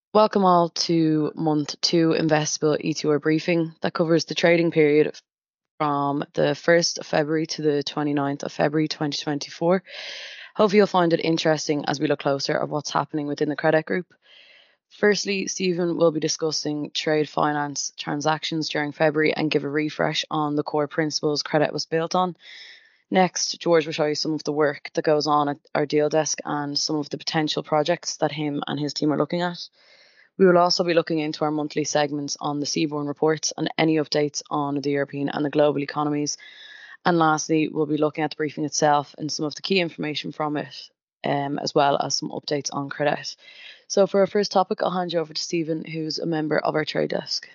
Welcome all to month two Investable ETR briefing that covers the trading period from the 1st of February to the 29th of February 2024. Hopefully you'll find it interesting as we look closer at what's happening within the credit group. Firstly, Stephen will be discussing trade finance transactions during February and give a refresh on the core principles credit was built on. Next, George will show you some of the work that goes on at our deal desk and some of the potential projects that him and his team are looking at. We will also be looking into our monthly segments on the Seaborne reports and any updates on the European and the global economies. And lastly, we'll be looking at the briefing itself and some of the key information from it, as well as some updates on credit. So for our first topic, I'll hand you over to Stephen, who's a member of our trade desk.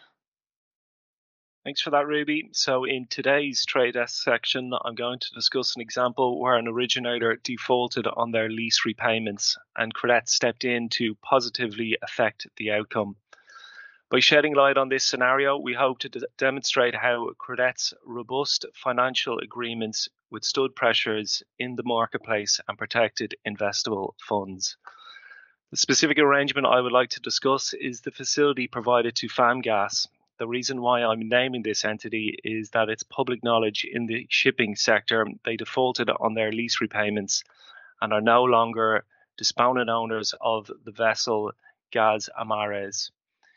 Thanks for that, Ruby. So in today's trade desk section, I'm going to discuss an example where an originator defaulted on their lease repayments and Credette stepped in to positively affect the outcome. By shedding light on this scenario, we hope to demonstrate how Credette's robust financial agreements withstood pressures in the marketplace and protected investable funds. The specific arrangement I would like to discuss is the facility provided to Famgas. The reason why I'm naming this entity is that it's public knowledge in the shipping sector they defaulted on their lease repayments and are no longer disponent owners of the vessel Gas Amares.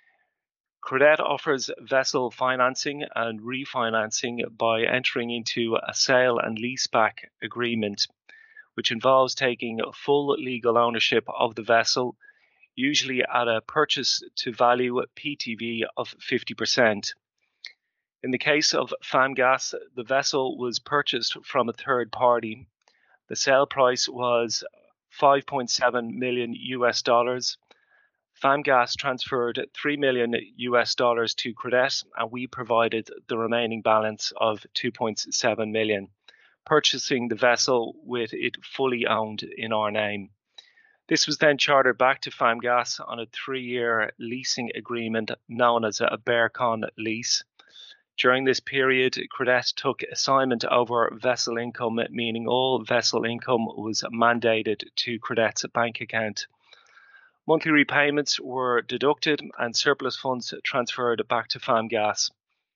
Credette offers vessel financing and refinancing by entering into a sale and leaseback agreement, which involves taking full legal ownership of the vessel, usually at a purchase to value PTV of 50%. In the case of Famgas, the vessel was purchased from a third party. The sale price was $5.7 million US dollars. Famgas transferred $3 million US dollars to Credette, and we provided the remaining balance of $2.7 million, purchasing the vessel with it fully owned in our name. This was then chartered back to Famgas on a 3-year leasing agreement known as a Bearcon lease. During this period, Credette took assignment over vessel income, meaning all vessel income was mandated to Credette's bank account. Monthly repayments were deducted and surplus funds transferred back to Famgas.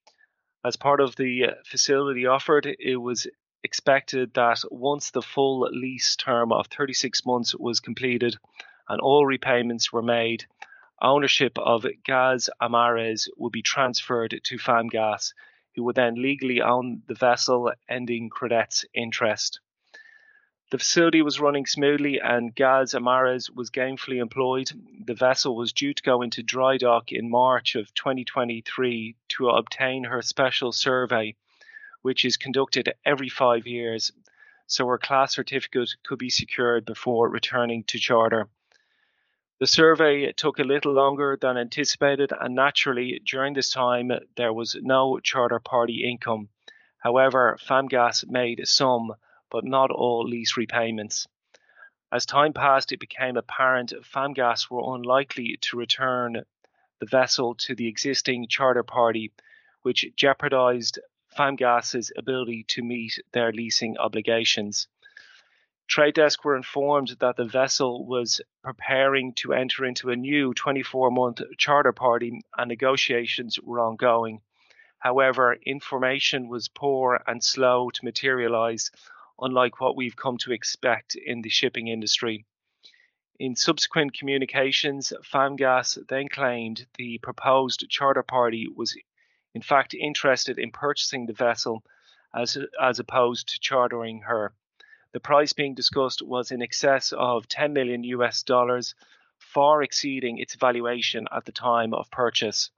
As part of the facility offered, it was expected that once the full lease term of 36 months was completed and all repayments were made, ownership of Gas Amares would be transferred to Famgas, who would then legally own the vessel, ending Credette's interest. The facility was running smoothly and Gas Amares was gainfully employed. The vessel was due to go into dry dock in March of 2023 to obtain her special survey, which is conducted every 5 years, so her class certificate could be secured before returning to charter. The survey took a little longer than anticipated, and naturally, during this time, there was no charter party income. However, Famgas made some, but not all lease repayments. As time passed, it became apparent Famgas were unlikely to return the vessel to the existing charter party, which jeopardized Famgas's ability to meet their leasing obligations. Trade Desk were informed that the vessel was preparing to enter into a new 24-month charter party and negotiations were ongoing. However, information was poor and slow to materialize, unlike what we've come to expect in the shipping industry. In subsequent communications, Famgas then claimed the proposed charter party was in fact interested in purchasing the vessel as opposed to chartering her. The price being discussed was in excess of $10 million US dollars, far exceeding its valuation at the time of purchase.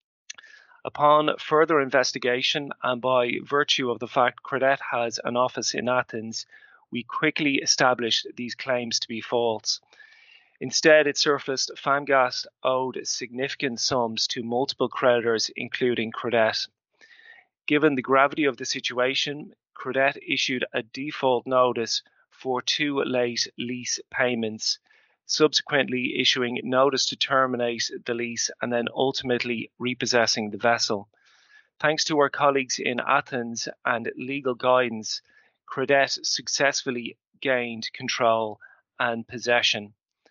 Upon further investigation, and by virtue of the fact Credette has an office in Athens, we quickly established these claims to be false. Instead, it surfaced Famgas owed significant sums to multiple creditors, including Credette. Given the gravity of the situation, Credette issued a default notice for 2 late lease payments, subsequently issuing notice to terminate the lease and then ultimately repossessing the vessel. Thanks to our colleagues in Athens and legal guidance, Credette successfully gained control and possession.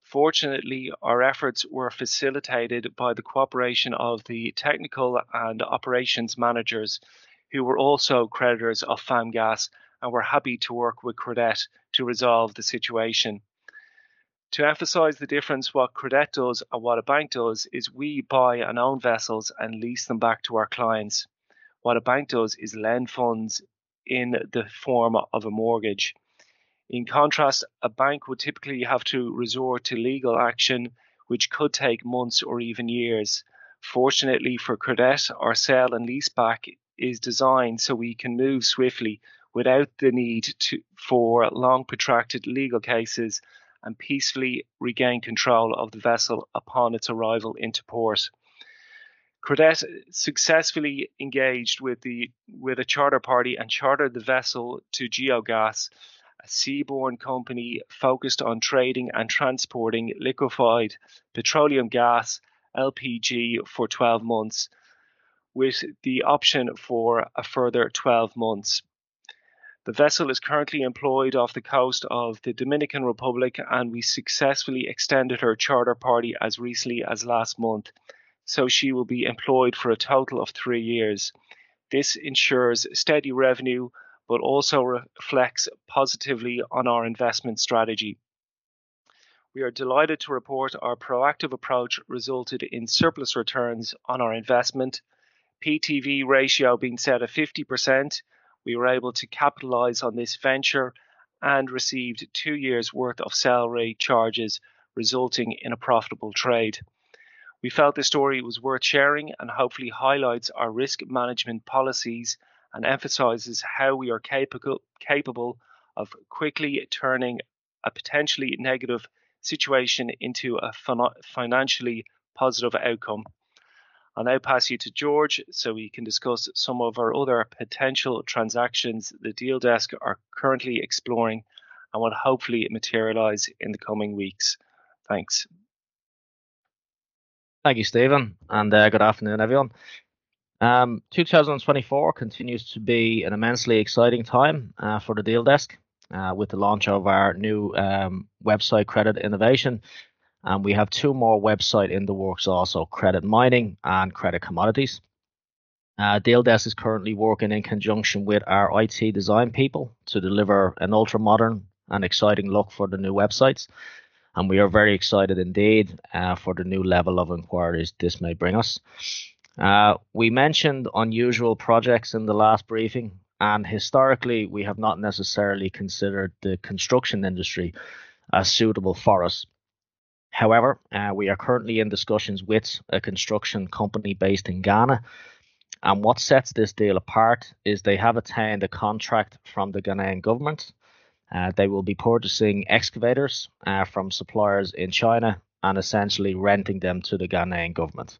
Fortunately, our efforts were facilitated by the cooperation of the technical and operations managers, who were also creditors of Famgas and were happy to work with Credett to resolve the situation. To emphasise the difference, what Credett does and what a bank does is we buy and own vessels and lease them back to our clients. What a bank does is lend funds in the form of a mortgage. In contrast, a bank would typically have to resort to legal action, which could take months or even years. Fortunately for Credett, our sale and leaseback is designed so we can move swiftly without the need for long protracted legal cases and peacefully regain control of the vessel upon its arrival into port. Credett successfully engaged with a charter party and chartered the vessel to Geogas, a seaborne company focused on trading and transporting liquefied petroleum gas, LPG, for 12 months, with the option for a further 12 months. The vessel is currently employed off the coast of the Dominican Republic, and we successfully extended her charter party as recently as last month, so she will be employed for a total of 3 years. This ensures steady revenue, but also reflects positively on our investment strategy. We are delighted to report our proactive approach resulted in surplus returns on our investment. PTV ratio being set at 50%, we were able to capitalise on this venture and received 2 years' worth of salary charges, resulting in a profitable trade. We felt this story was worth sharing and hopefully highlights our risk management policies and emphasises how we are capable of quickly turning a potentially negative situation into a financially positive outcome. I'll now pass you to George so we can discuss some of our other potential transactions the deal desk are currently exploring and will hopefully materialise in the coming weeks. Thanks. Thank you, Stephen, and good afternoon, everyone. 2024 continues to be an immensely exciting time for the deal desk with the launch of our new website, Credit Innovation. And we have 2 more websites in the works also, Credit Mining and Credit Commodities. Deal Desk is currently working in conjunction with our IT design people to deliver an ultra-modern and exciting look for the new websites. And we are very excited indeed for the new level of inquiries this may bring us. We mentioned unusual projects in the last briefing, and historically we have not necessarily considered the construction industry as suitable for us. However, we are currently in discussions with a construction company based in Ghana, and what sets this deal apart is they have attained a contract from the Ghanaian government. They will be purchasing excavators from suppliers in China and essentially renting them to the Ghanaian government.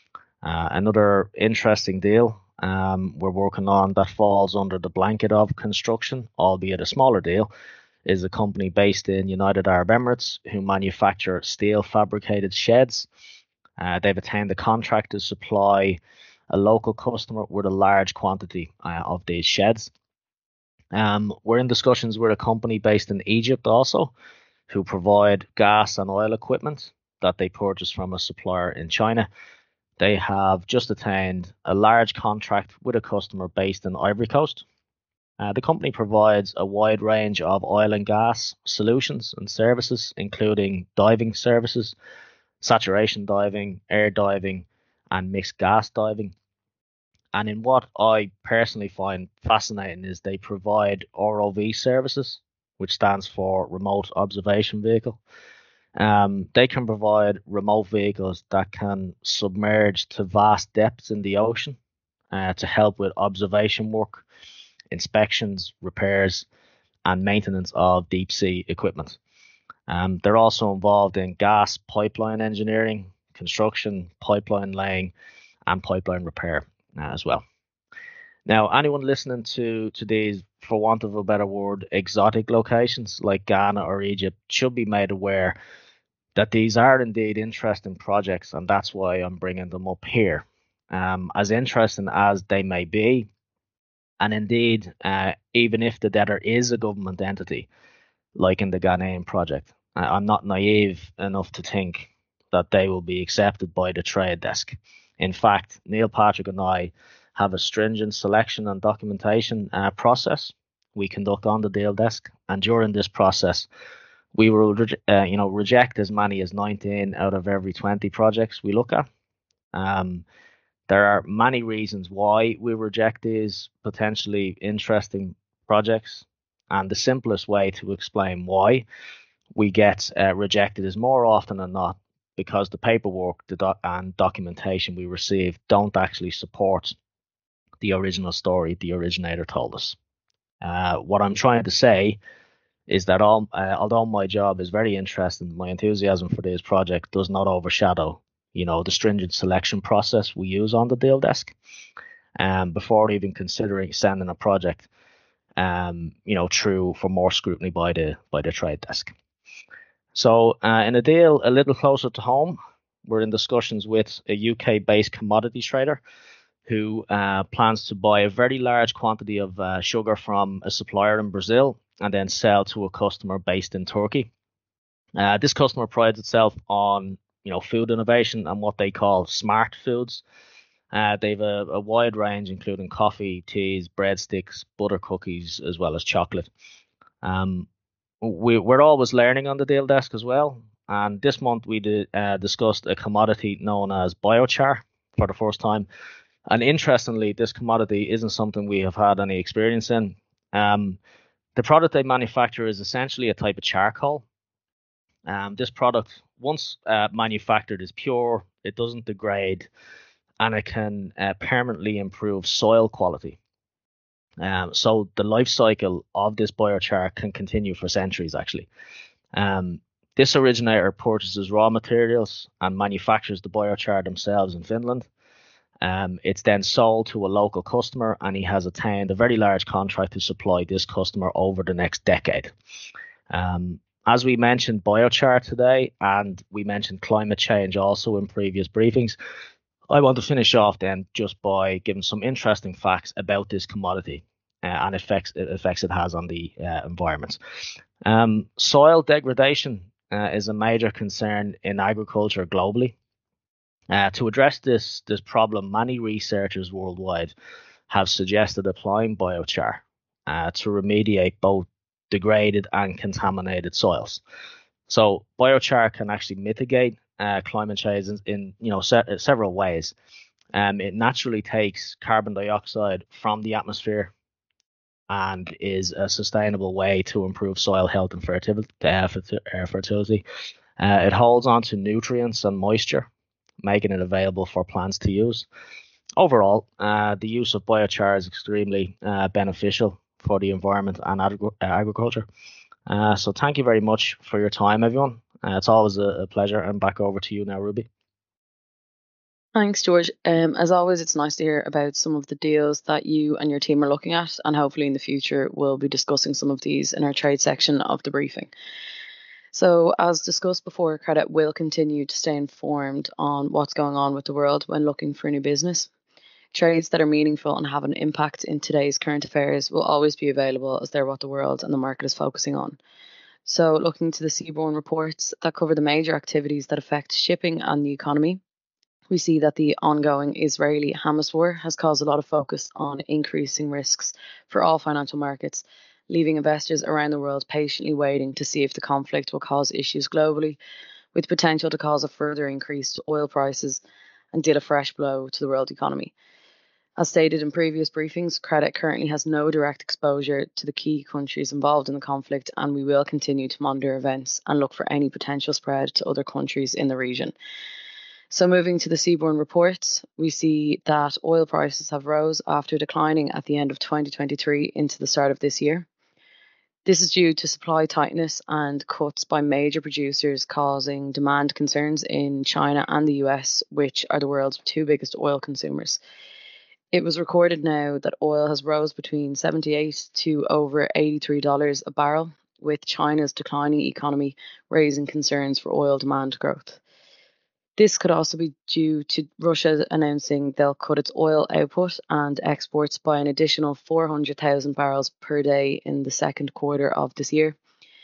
Another interesting deal we're working on that falls under the blanket of construction, albeit a smaller deal, is a company based in United Arab Emirates who manufacture steel fabricated sheds. They've attained a contract to supply a local customer with a large quantity of these sheds. We're in discussions with a company based in Egypt also, who provide gas and oil equipment that they purchase from a supplier in China. They have just attained a large contract with a customer based in Ivory Coast. The company provides a wide range of oil and gas solutions and services, including diving services, saturation diving, air diving, and mixed gas diving. And in what I personally find fascinating is they provide ROV services, which stands for Remote Observation Vehicle. They can provide remote vehicles that can submerge to vast depths in the ocean to help with observation work, inspections, repairs, and maintenance of deep sea equipment. They're also involved in gas pipeline engineering, construction, pipeline laying, and pipeline repair as well. Now, anyone listening to these, for want of a better word, exotic locations like Ghana or Egypt should be made aware that these are indeed interesting projects, and that's why I'm bringing them up here. As interesting as they may be, and indeed, even if the debtor is a government entity, like in the Ghanaian project, I'm not naive enough to think that they will be accepted by the trade desk. In fact, Neil Patrick and I have a stringent selection and documentation process we conduct on the deal desk, and during this process, we will reject as many as 19 out of every 20 projects we look at. There are many reasons why we reject these potentially interesting projects, and the simplest way to explain why we get rejected is more often than not because the paperwork and documentation we receive don't actually support the original story the originator told us. What I'm trying to say is that although my job is very interesting, my enthusiasm for this project does not overshadow, the stringent selection process we use on the deal desk. Before even considering sending a project, through for more scrutiny by the trade desk. So, in a deal a little closer to home, we're in discussions with a UK-based commodity trader who plans to buy a very large quantity of sugar from a supplier in Brazil and then sell to a customer based in Turkey. This customer prides itself on food innovation and what they call smart foods. They've a wide range, including coffee, teas, breadsticks, butter cookies, as well as chocolate. We're always learning on the deal desk as well. And this month we discussed a commodity known as biochar for the first time. And interestingly, this commodity isn't something we have had any experience in. The product they manufacture is essentially a type of charcoal. This product, once manufactured, is pure, it doesn't degrade, and it can permanently improve soil quality. So the life cycle of this biochar can continue for centuries, actually. This originator purchases raw materials and manufactures the biochar themselves in Finland. It's then sold to a local customer, and he has attained a very large contract to supply this customer over the next decade. As we mentioned biochar today, and we mentioned climate change also in previous briefings, I want to finish off then just by giving some interesting facts about this commodity and effects it has on the environment. Soil degradation is a major concern in agriculture globally. To address this problem, many researchers worldwide have suggested applying biochar to remediate both degraded and contaminated soils. So biochar can actually mitigate climate change in several ways. It naturally takes carbon dioxide from the atmosphere and is a sustainable way to improve soil health and fertility. It holds on to nutrients and moisture, making it available for plants to use. Overall, the use of biochar is extremely beneficial for the environment and agriculture. So thank you very much for your time, everyone. It's always a pleasure. And back over to you now, Ruby. Thanks, George. As always, it's nice to hear about some of the deals that you and your team are looking at, and hopefully in the future we'll be discussing some of these in our trade section of the briefing. So, as discussed before, Credit will continue to stay informed on what's going on with the world when looking for a new business. Trades that are meaningful and have an impact in today's current affairs will always be available, as they're what the world and the market is focusing on. So, looking to the seaborne reports that cover the major activities that affect shipping and the economy, we see that the ongoing Israeli-Hamas war has caused a lot of focus on increasing risks for all financial markets, leaving investors around the world patiently waiting to see if the conflict will cause issues globally, with potential to cause a further increase to oil prices and deal a fresh blow to the world economy. As stated in previous briefings, Credit currently has no direct exposure to the key countries involved in the conflict, and we will continue to monitor events and look for any potential spread to other countries in the region. So moving to the seaborne reports, we see that oil prices have rose after declining at the end of 2023 into the start of this year. This is due to supply tightness and cuts by major producers, causing demand concerns in China and the US, which are the world's two biggest oil consumers. It was recorded now that oil has rose between $78 to over $83 a barrel, with China's declining economy raising concerns for oil demand growth. This could also be due to Russia announcing they'll cut its oil output and exports by an additional 400,000 barrels per day in the second quarter of this year.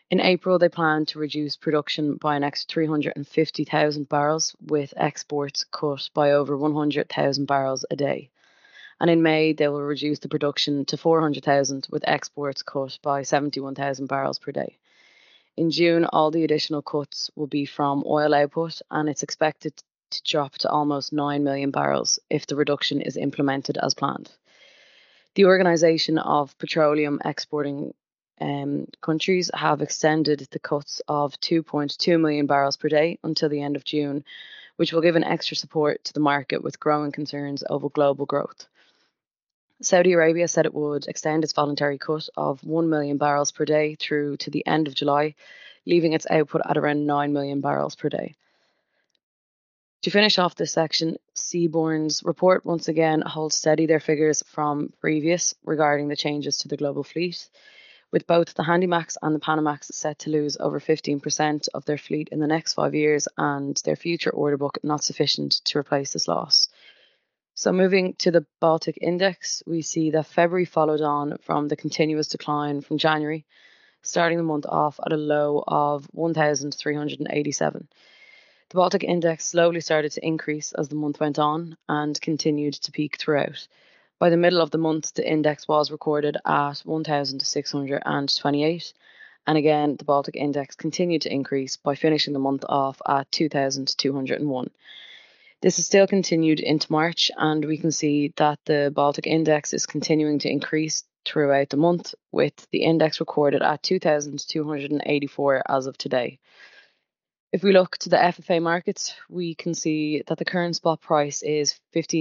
In April, they plan to reduce production by an extra 350,000 barrels, with exports cut by over 100,000 barrels a day. And in May, they will reduce the production to 400,000, with exports cut by 71,000 barrels per day. In June, all the additional cuts will be from oil output, and it's expected to drop to almost 9 million barrels if the reduction is implemented as planned. The Organisation of Petroleum Exporting countries have extended the cuts of 2.2 million barrels per day until the end of June, which will give an extra support to the market with growing concerns over global growth. Saudi Arabia said it would extend its voluntary cut of 1 million barrels per day through to the end of July, leaving its output at around 9 million barrels per day. To finish off this section, Seaborne's report once again holds steady their figures from previous regarding the changes to the global fleet, with both the Handymax and the Panamax set to lose over 15% of their fleet in the next 5 years, and their future order book not sufficient to replace this loss. So moving to the Baltic Index, we see that February followed on from the continuous decline from January, starting the month off at a low of 1,387. The Baltic Index slowly started to increase as the month went on and continued to peak throughout. By the middle of the month, the index was recorded at 1,628, and again, the Baltic Index continued to increase by finishing the month off at 2,201. This has still continued into March, and we can see that the Baltic Index is continuing to increase throughout the month, with the index recorded at 2,284 as of today. If we look to the FFA markets, we can see that the current spot price is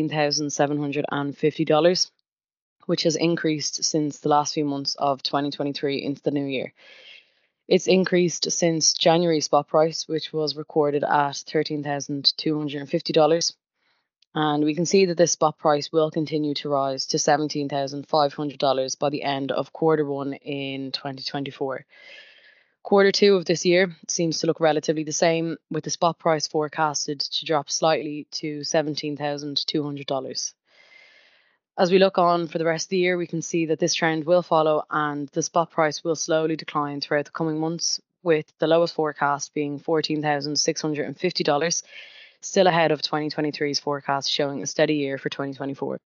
$15,750, which has increased since the last few months of 2023 into the new year. It's increased since January spot price, which was recorded at $13,250. And we can see that this spot price will continue to rise to $17,500 by the end of quarter one in 2024. Quarter two of this year seems to look relatively the same, with the spot price forecasted to drop slightly to $17,200. As we look on for the rest of the year, we can see that this trend will follow and the spot price will slowly decline throughout the coming months, with the lowest forecast being $14,650, still ahead of 2023's forecast showing a steady year for 2024.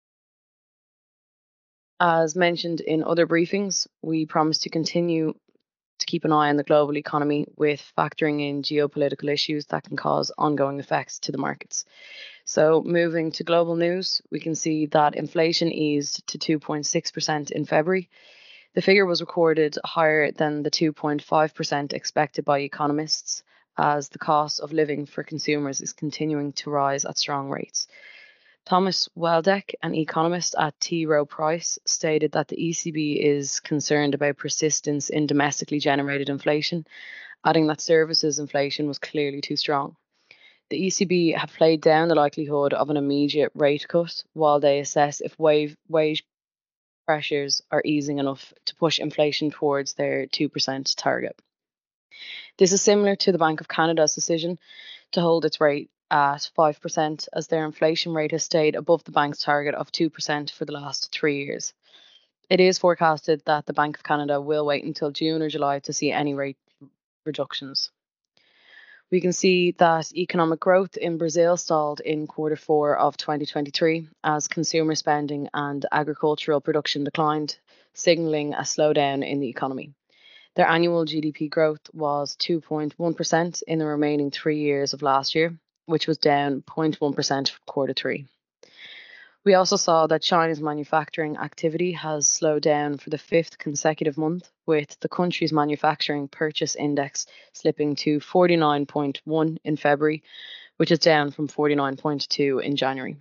As mentioned in other briefings, we promise to continue to keep an eye on the global economy with factoring in geopolitical issues that can cause ongoing effects to the markets. So moving to global news, we can see that inflation eased to 2.6% in February. The figure was recorded higher than the 2.5% expected by economists, as the cost of living for consumers is continuing to rise at strong rates. Thomas Weldeck, an economist at T. Rowe Price, stated that the ECB is concerned about persistence in domestically generated inflation, adding that services inflation was clearly too strong. The ECB have played down the likelihood of an immediate rate cut while they assess if wage pressures are easing enough to push inflation towards their 2% target. This is similar to the Bank of Canada's decision to hold its rate at 5%, as their inflation rate has stayed above the bank's target of 2% for the last 3 years. It is forecasted that the Bank of Canada will wait until June or July to see any rate reductions. We can see that economic growth in Brazil stalled in quarter four of 2023 as consumer spending and agricultural production declined, signalling a slowdown in the economy. Their annual GDP growth was 2.1% in the remaining 3 years of last year, which was down 0.1% from quarter three. We also saw that China's manufacturing activity has slowed down for the fifth consecutive month, with the country's manufacturing purchase index slipping to 49.1 in February, which is down from 49.2 in January.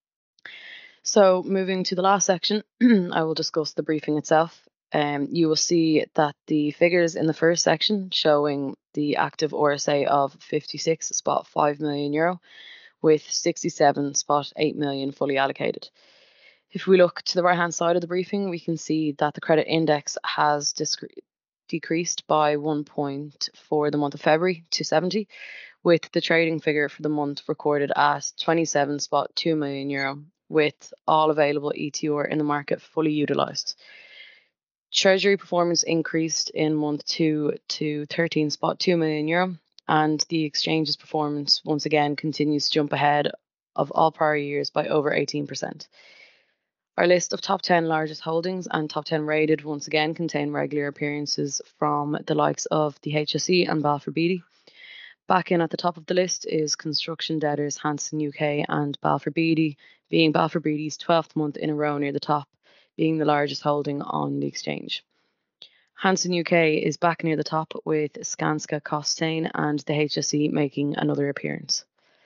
So moving to the last section, I will discuss the briefing itself. You will see that the figures in the first section showing the active RSA of 56.5 million euro, with 67.8 million fully allocated. If we look to the right-hand side of the briefing, we can see that the credit index has decreased by 1 point for the month of February to 70, with the trading figure for the month recorded at 27.2 million euro, with all available ETR in the market fully utilised. Treasury performance increased in month 2 to €13.2 million, and the exchange's performance once again continues to jump ahead of all prior years by over 18%. Our list of top 10 largest holdings and top 10 rated once again contain regular appearances from the likes of the HSE and Balfour Beatty. Back in at the top of the list is construction debtors Hanson UK and Balfour Beatty, being Balfour Beatty's 12th month in a row near the top, being the largest holding on the exchange. Hanson UK is back near the top with Skanska Costain and the HSE making another appearance.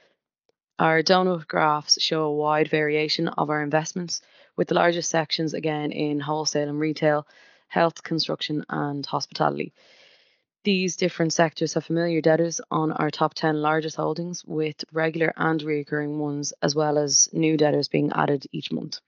Our donut graphs show a wide variation of our investments, with the largest sections again in wholesale and retail, health, construction and hospitality. These different sectors have familiar debtors on our top 10 largest holdings, with regular and recurring ones, as well as new debtors being added each month.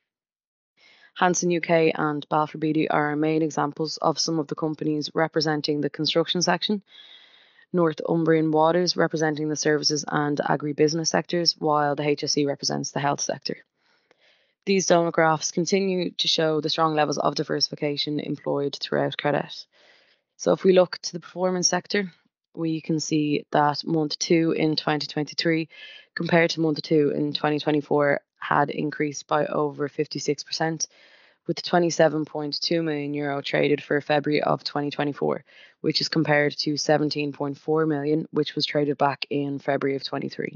Hanson UK and Balfour Beatty are our main examples of some of the companies representing the construction section, Northumbrian Waters representing the services and agribusiness sectors, while the HSE represents the health sector. These donut graphs continue to show the strong levels of diversification employed throughout Credit. So if we look to the performance sector, we can see that month 2 in 2023 compared to month 2 in 2024 had increased by over 56%, with €27.2 million traded for February of 2024, which is compared to €17.4 million, which was traded back in February of 23.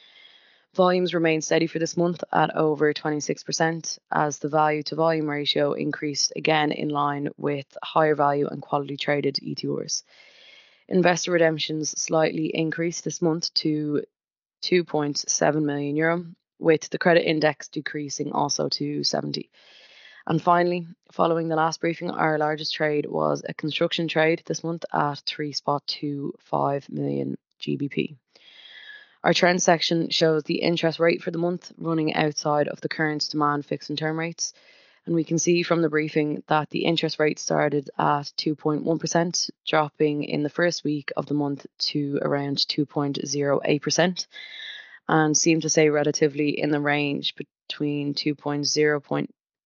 Volumes remained steady for this month at over 26%, as the value to volume ratio increased again in line with higher value and quality traded ETOs. Investor redemptions slightly increased this month to €2.7 million, with the credit index decreasing also to 70. And finally, following the last briefing, our largest trade was a construction trade this month at 3.25 million GBP. Our trend section shows the interest rate for the month running outside of the current demand fixed and term rates. And we can see from the briefing that the interest rate started at 2.1%, dropping in the first week of the month to around 2.08%, and seemed to stay relatively in the range between 2.09%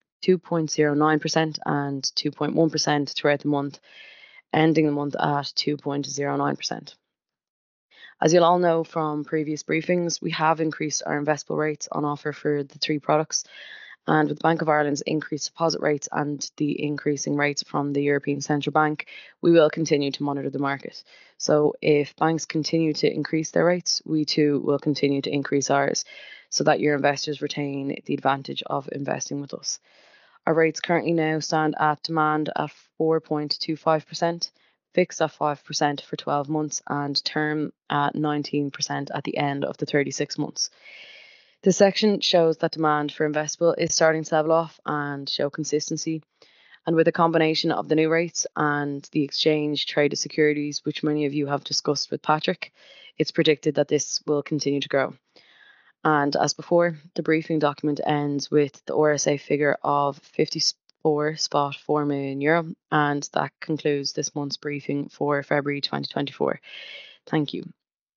and 2.1% throughout the month, ending the month at 2.09%. As you'll all know from previous briefings, we have increased our investable rates on offer for the 3 products, and with the Bank of Ireland's increased deposit rates and the increasing rates from the European Central Bank, we will continue to monitor the market. So if banks continue to increase their rates, we too will continue to increase ours, so that your investors retain the advantage of investing with us. Our rates currently now stand at demand at 4.25%, fixed at 5% for 12 months, and term at 19% at the end of the 36 months. This section shows that demand for investable is starting to level off and show consistency. And with a combination of the new rates and the exchange traded securities, which many of you have discussed with Patrick, it's predicted that this will continue to grow. And as before, the briefing document ends with the RSA figure of €54.4 million, and that concludes this month's briefing for February 2024. Thank you.